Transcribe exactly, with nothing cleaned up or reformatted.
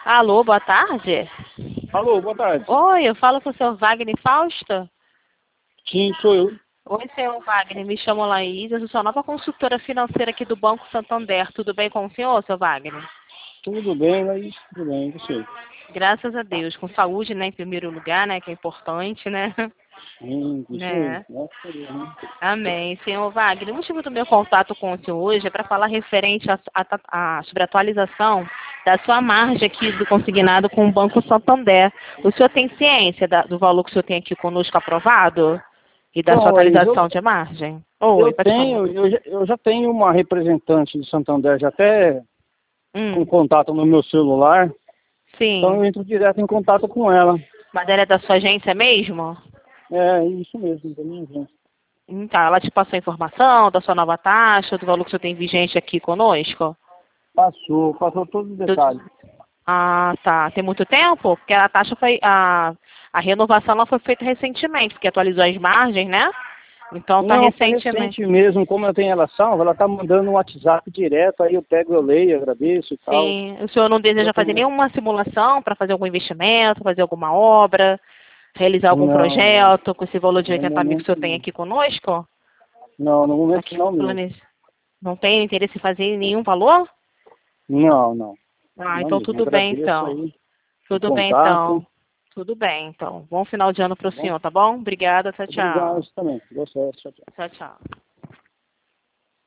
Alô, boa tarde. Alô, boa tarde. Oi, eu falo com o senhor Wagner Fausto. Sim, sou eu. Oi, senhor Wagner, me chamo Laís, eu sou a nova consultora financeira aqui do Banco Santander. Tudo bem com o senhor, senhor Wagner? Tudo bem, Laís? Tudo bem, e você? Graças a Deus, com saúde, né, em primeiro lugar, né, que é importante, né? Sim, isso aí. Né? Graças a Deus, né? Amém. Senhor Wagner, o motivo do meu contato com o senhor hoje é para falar referente a, a, a, sobre a atualização da sua margem aqui do consignado com o Banco Santander. O senhor tem ciência da, do valor que o senhor tem aqui conosco aprovado? E da sua Então, Laís, eu, atualização de margem? Oi, eu pode falar. tenho, eu já, eu já tenho uma representante de Santander, já até com Hum, contato no meu celular, então sim. eu entro direto em contato com ela. Mas ela é da sua agência mesmo? É, isso mesmo, da minha gente. Então, ela te passou a informação da sua nova taxa, do valor que o senhor tem vigente aqui conosco? Passou, passou todos os Do- detalhes. Ah, tá. Tem muito tempo? Porque a taxa foi. A, a renovação ela foi feita recentemente, porque atualizou as margens, né? Então tá Não, foi recentemente. recente mesmo, como eu tenho ela salva, ela tá mandando um WhatsApp direto, aí eu pego, eu leio, agradeço e tal. Sim. O senhor não Já deseja fazer tem... nenhuma simulação para fazer algum investimento, fazer alguma obra, realizar algum Não, não, projeto com esse valor de no oitenta mil que o momento senhor tem não. aqui conosco? Não, no momento Aqui não mesmo. planeja. Não tem interesse em fazer nenhum valor? Não, não. Ah, Não então mesmo. tudo bem Agradeço então. aí o Tudo bem contato, então. Tudo bem então. Bom final de ano tá para o bom? senhor, tá bom? Obrigada, tchau, Obrigado tchau. também. Boa sorte. Tchau, tchau. Tchau, tchau.